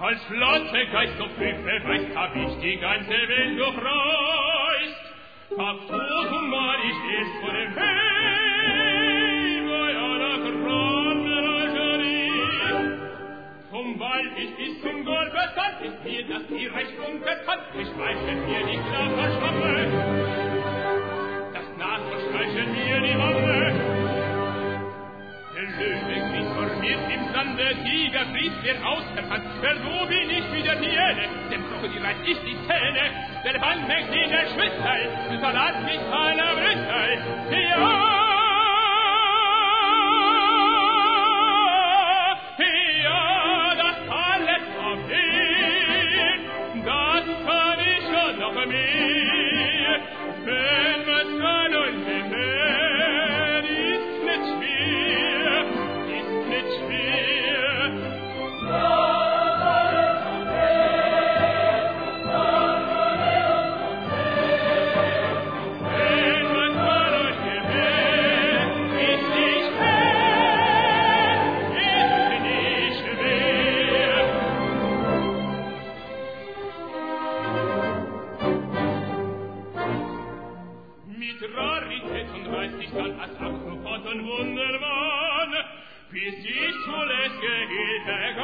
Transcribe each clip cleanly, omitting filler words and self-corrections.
Als flotte Geist auf Hüfe weißt, hab ich die ganze Welt durchreist. Hab tausendmal ich erst vor dem Heim bei einer Grandmenagerie. Vom Wald bis zum Golgatha ist mir das die recht unbekannt. Ich weiß, wenn mir die Klappe schwamme, das Nachverstreichen mir die Wanne. Der Löwe kriecht vor mir im Sande, Tiger fließt mir aus der Hand. Verso bin ich wie der Hyäne, dem Krokodil reiß ich die Zähne. Der Band hängt in der Schwitzel, du verrat mich aller Brüssel. Ja, ja, das alles verfehlt, das kann ich schon noch mehr. Wenn man kann und mehr, ist nicht schwer, ist nicht schwer. Wundermann, bis ich zuletzt gehielt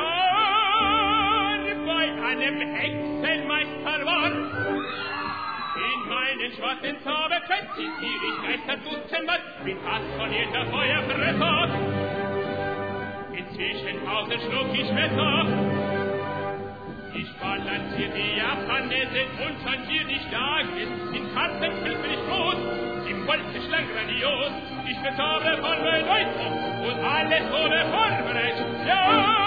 gar bei einem Hexenmeister war. In meinen schwarzen Zauberkleid zitiere ich Geister dutzendmal mit Hass von jeder Feuerfresser. Inzwischen Pausen schlug ich Messer. Ich balancier die Japanesen und changier die Schlagen. In Kartenfeld bin ich groß, im Wolkenschlang grandios. Ich bezahle von Bedeutung und alles ohne Vorbereitung. Ja!